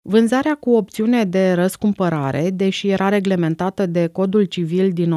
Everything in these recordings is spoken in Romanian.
Vânzarea cu opțiune de răscumpărare, deși era reglementată de Codul Civil din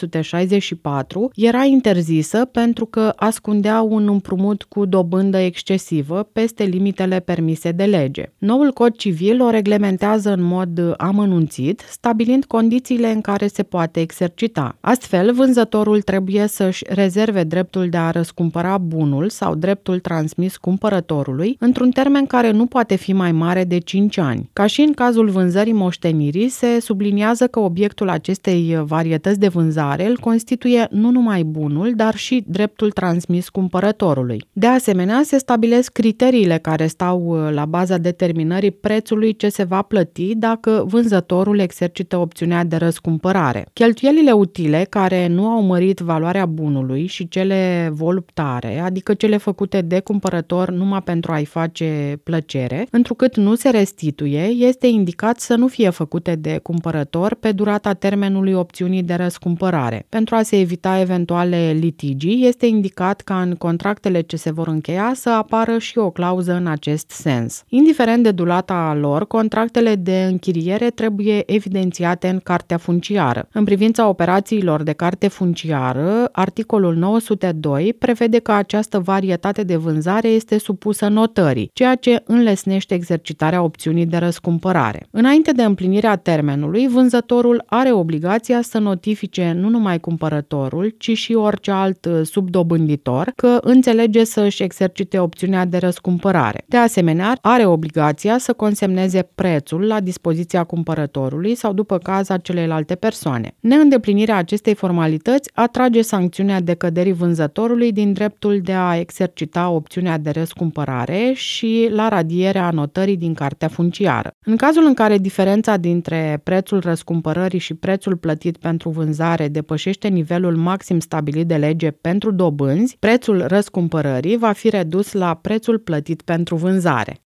1864, era interzisă pentru că ascundea un împrumut cu dobândă excesivă peste limitele permise de lege. Noul Cod Civil o reglementează în mod amănunțit, stabilind condițiile în care se poate exercita. Astfel, vânzătorul trebuie să-și rezerve dreptul de a răscumpăra bunul sau dreptul transmis cumpărătorului într-un termen care nu poate fi mai mare de 5 ani. Ca și în cazul vânzării moștenirii, se subliniază că obiectul acestei varietăți de vânzare îl constituie nu numai bunul, dar și dreptul transmis cumpărătorului. De asemenea, se stabilesc criteriile care stau la baza determinării prețului ce se va plăti dacă vânzătorul exercită opțiunea de răscumpărare. Cheltuielile utile care nu au mărit valoarea bunului și cele voluptare, adică cele făcute de cumpărător numai pentru a-i face plăcere, întrucât nu se restituie, este indicat să nu fie făcute de cumpărător pe durata termenului opțiunii de răscumpărare. Pentru a se evita eventuale litigii, este indicat ca în contractele ce se vor încheia să apară și o clauză în acest sens. Indiferent de durata lor, contractele de închiriere trebuie evidențiate în cartea funciară. În privința operațiilor de carte funciară, articolul 902 prevede că această varietate de vânzare este supusă notării, ceea ce înlesnește exercitarea opțiunii de răscumpărare. Înainte de împlinirea termenului, vânzătorul are obligația să notifice nu numai cumpărătorul, ci și orice alt subdobânditor că înțelege să-și exercite opțiunea de răscumpărare. De asemenea, are obligația să consemneze prețul la dispoziția cumpărătorului sau, după caz, a celelalte persoane. Neîndeplinirea acestei formalități atrage sancțiunea decăderii vânzătorului din dreptul de a exercita opțiunea de răscumpărare și la radierea notării din cartea funciară. În cazul în care diferența dintre prețul răscumpărării și prețul plătit pentru vânzare depășește nivelul maxim stabilit de lege pentru dobânzi, prețul răscumpărării va fi redus la prețul plătit pentru vânzare.